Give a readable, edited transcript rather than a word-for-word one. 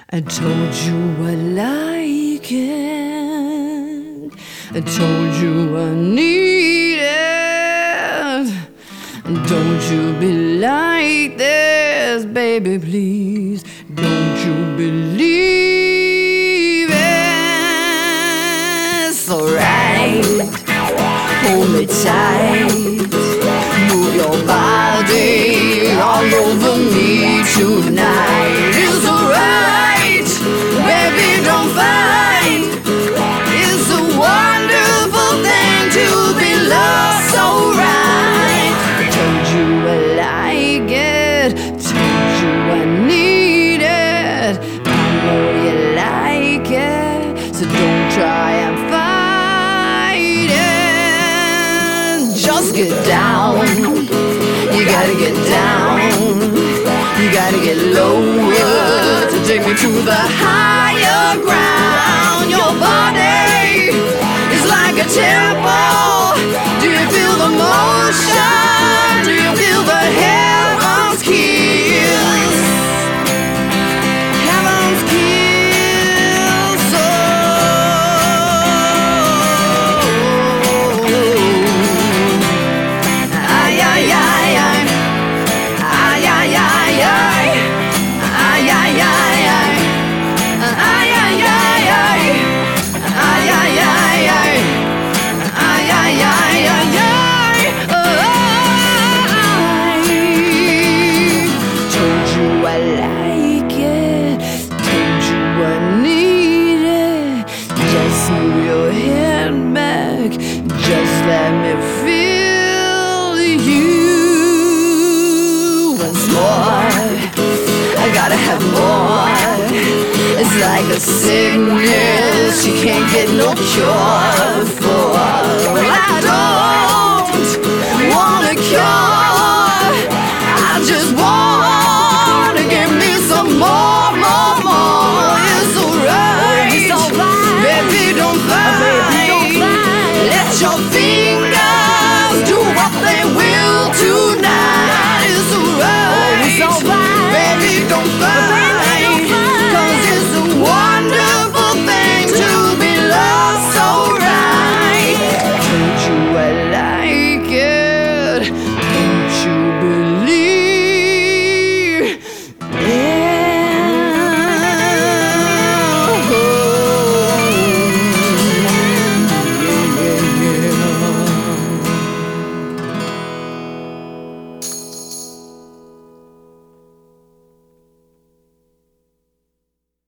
I told you I like it. I told you I need it. Don't you be like this, baby, please. Don't you believe it? It's alright. Hold me tight. Move your body all over me tonight. It's alright, baby, don't fight. It's a wonderful thing to be loved so right. I told you I like it, told you I need it. I know you like it, so don't try and fight it. Just get down. You gotta get down, you gotta get lower to take me to the higher ground. Your body is like a temple. Do you feel the motion? Do you feel the heavens kiss? Heavens kiss. Ay, ay, ay, ay. Ay, ay, ay, ay. Ay, ay, ay, ay. Ay, ay, ay, ay. Ay, ay, ay, ay. Ay, ay, ay, ay, ay. Told you I like it, told you I need it. Just move your head back, just let me feel you. Once more, I gotta have more. It's like a sickness you can't get no cure for.